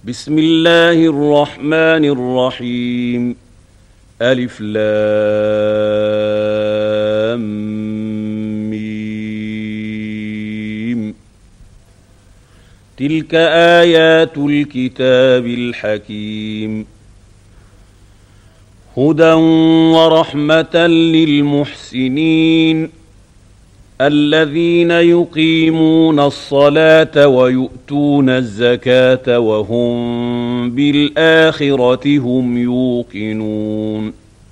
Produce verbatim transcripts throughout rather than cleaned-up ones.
بسم الله الرحمن الرحيم. ألف لام ميم. تلك آيات الكتاب الحكيم، هدى ورحمة للمحسنين الذين يقيمون الصلاة ويؤتون الزكاة وهم بالآخرة هم يوقنون.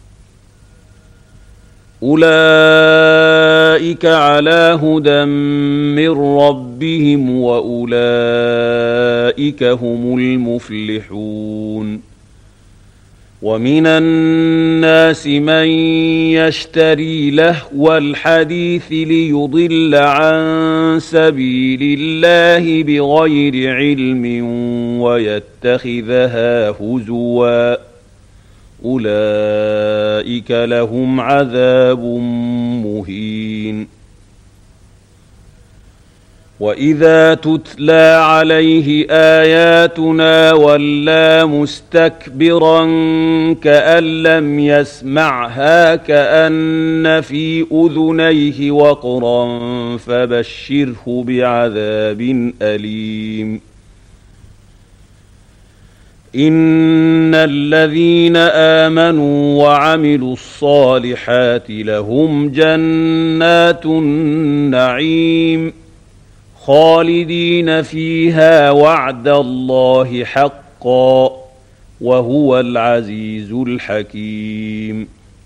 أولئك على هدى من ربهم وأولئك هم المفلحون. ومن الناس من يشتري لهو الحديث ليضل عن سبيل الله بغير علم ويتخذها هزوا، أولئك لهم عذاب مهين. وإذا تتلى عليه آياتنا ولى مستكبرا كأن لم يسمعها كأن في أذنيه وقرا فبشره بعذاب أليم. إن الذين آمنوا وعملوا الصالحات لهم جنات النعيم خالدين فيها وعد الله حقا وهو العزيز الحكيم.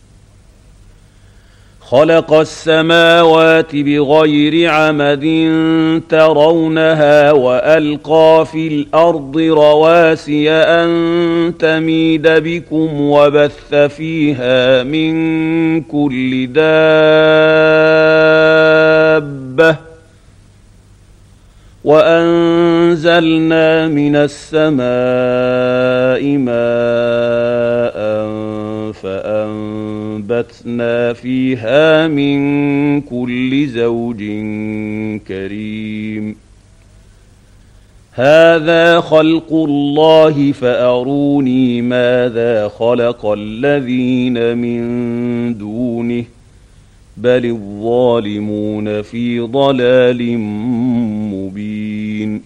خلق السماوات بغير عمد ترونها وألقى في الأرض رواسي أن تميد بكم وبث فيها من كل دابة وأنزلنا من السماء ماء فأنبتنا فيها من كل زوج كريم. هذا خلق الله فأروني ماذا خلق الذين من دونه بل الظالمون في ضلال مبين.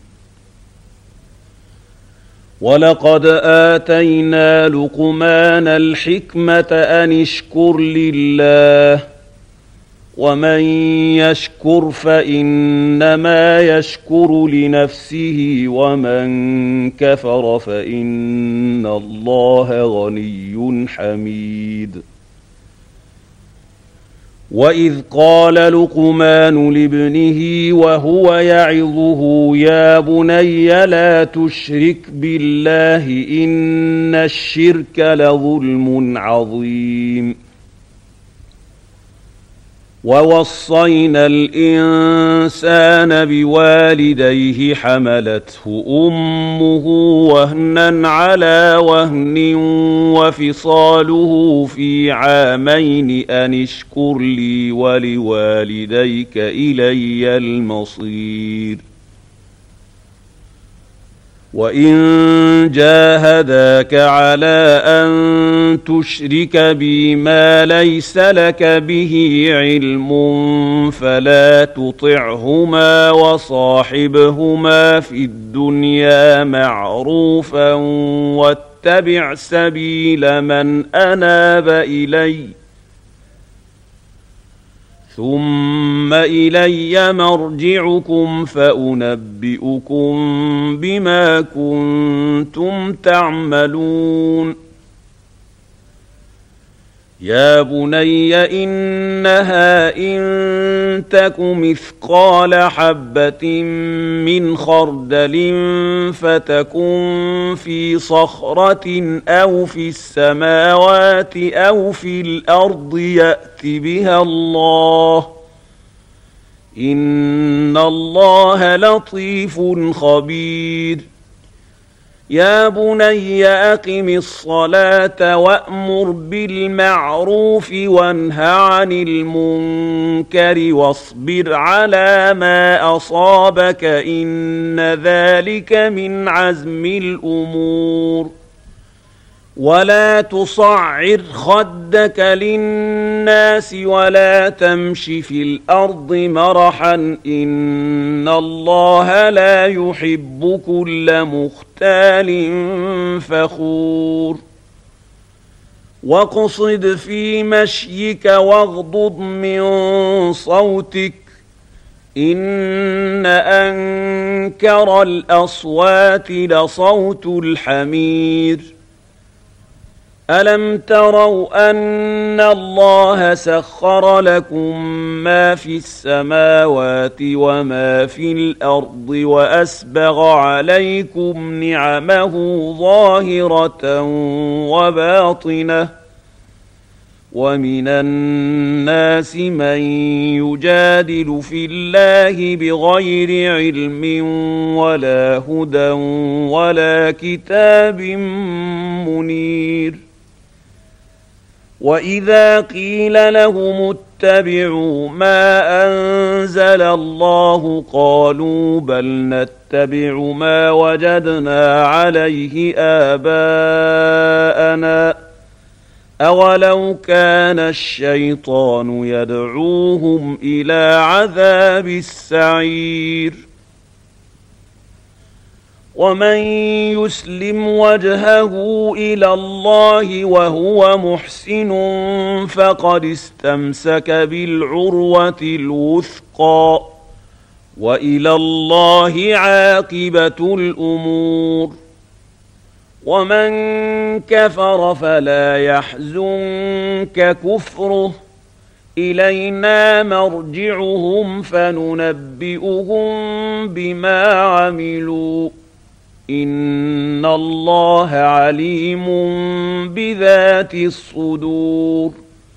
ولقد آتينا لقمان الحكمة أن اشكر لله ومن يشكر فإنما يشكر لنفسه ومن كفر فإن الله غني حميد. وإذ قال لقمان لابنه وهو يعظه يا بني لا تشرك بالله إن الشرك لظلم عظيم. ووصينا الإنسان بوالديه حملته أمه وهنا على وهن وفصاله في عامين أن اشكر لي ولوالديك إلي المصير. وإن جاهداك على أن تشرك بي ما ليس لك به علم فلا تطعهما وصاحبهما في الدنيا معروفا واتبع سبيل من أناب إلي ثم إلي مرجعكم فأنبئكم بما كنتم تعملون. يا بني إنها إن تك مثقال حبة من خردل فتكن في صخرة أو في السماوات أو في الأرض يأت بها الله إن الله لطيف خبير. يا بني أقم الصلاة وأمر بالمعروف وانه عن المنكر واصبر على ما أصابك إن ذلك من عزم الأمور ولا تصعر خدك للناس ولا تمش في الأرض مرحا إن الله لا يحب كل مختال فخور واقصد في مشيك واغضض من صوتك إن أنكر الأصوات لصوت الحمير ألم تروا أن الله سخر لكم ما في السماوات وما في الأرض وأسبغ عليكم نعمه ظاهرة وباطنة ومن الناس من يجادل في الله بغير علم ولا هدى ولا كتاب منير وإذا قيل لهم اتبعوا ما أنزل الله قالوا بل نتبع ما وجدنا عليه آباءنا أولو كان الشيطان يدعوهم إلى عذاب السعير ومن يسلم وجهه إلى الله وهو محسن فقد استمسك بالعروة الوثقى وإلى الله عاقبة الأمور ومن كفر فلا يحزنك كفره إلينا مرجعهم فننبئهم بما عملوا إن الله عليم بذات الصدور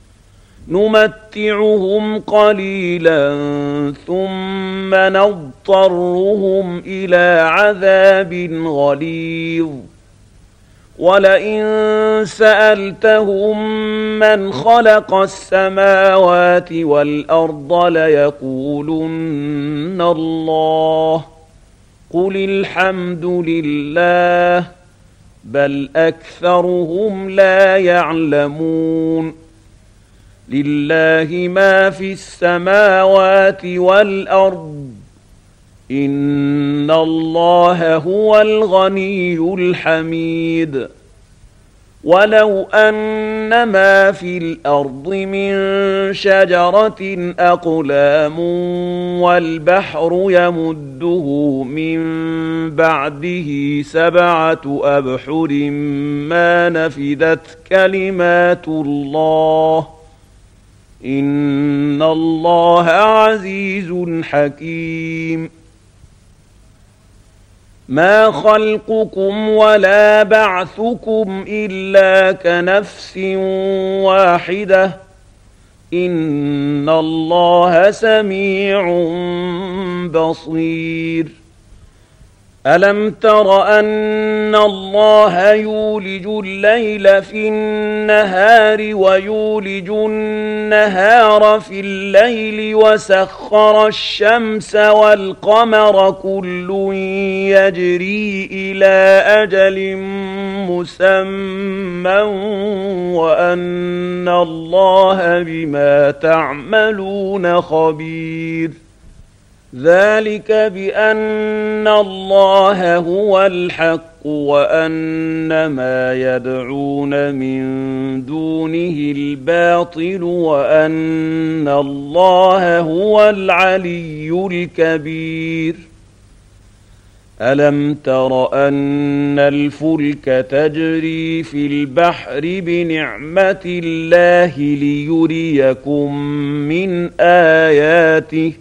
نمتعهم قليلا ثم نضطرهم إلى عذاب غليظ ولئن سألتهم من خلق السماوات والأرض ليقولن الله قل الحمد لله بل أكثرهم لا يعلمون لله ما في السماوات والأرض إن الله هو الغني الحميد ولو أن ما في الأرض من شجرة أقلام والبحر يمده من بعده سبعة أبحر ما نفدت كلمات الله إن الله عزيز حكيم ما خلقكم ولا بعثكم إلا كنفس واحدة إن الله سميع بصير ألم تر أن الله يولج الليل في النهار ويولج النهار في الليل وسخر الشمس والقمر كل يجري إلى أجل مسمى وأن الله بما تعملون خبير ذلك بأن الله هو الحق وأن ما يدعون من دونه الباطل وأن الله هو العلي الكبير ألم تر أن الفلك تجري في البحر بنعمة الله ليريكم من آياته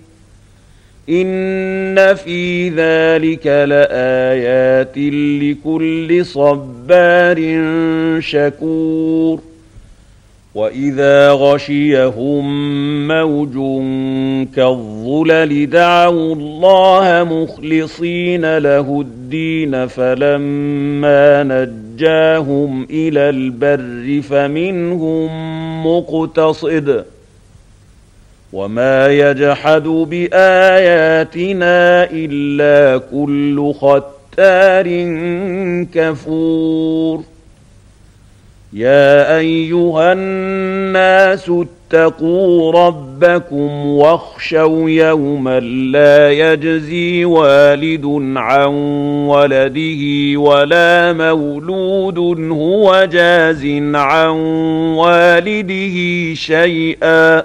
إن في ذلك لآيات لكل صبار شكور وإذا غشيهم موج كالظلل دعوا الله مخلصين له الدين فلما نجاهم إلى البر فمنهم مقتصد وما يجحد بآياتنا إلا كل ختار كفور يا أيها الناس اتقوا ربكم واخشوا يوما لا يجزي والد عن ولده ولا مولود هو جاز عن والده شيئا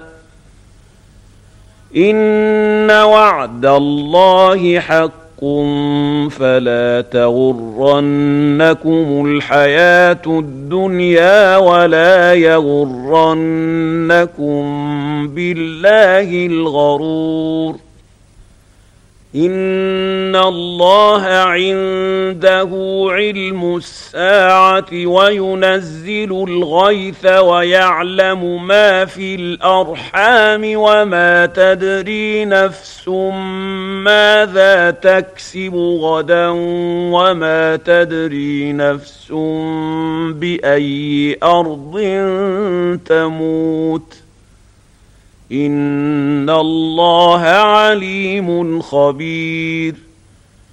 إن وعد الله حق فلا تغرنكم الحياة الدنيا ولا يغرنكم بالله الغرور إن الله عنده علم الساعة وينزل الغيث ويعلم ما في الأرحام وما تدري نفس ماذا تكسب غدا وما تدري نفس بأي أرض تموت إن الله عليم خبير